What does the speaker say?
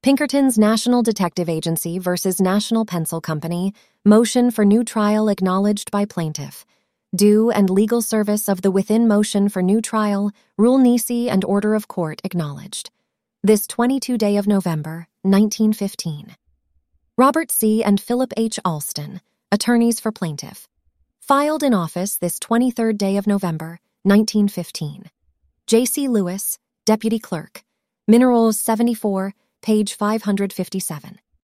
Pinkerton's National Detective Agency versus National Pencil Company, motion for new trial acknowledged by plaintiff. Due and legal service of the within motion for new trial, Rule Nisi and order of court acknowledged. This 22 of November, 1915. Robert C. and Philip H. Alston, attorneys for plaintiff. Filed in office this 23rd day of November, 1915. J.C. Lewis, Deputy Clerk. Minerals 74, page 557.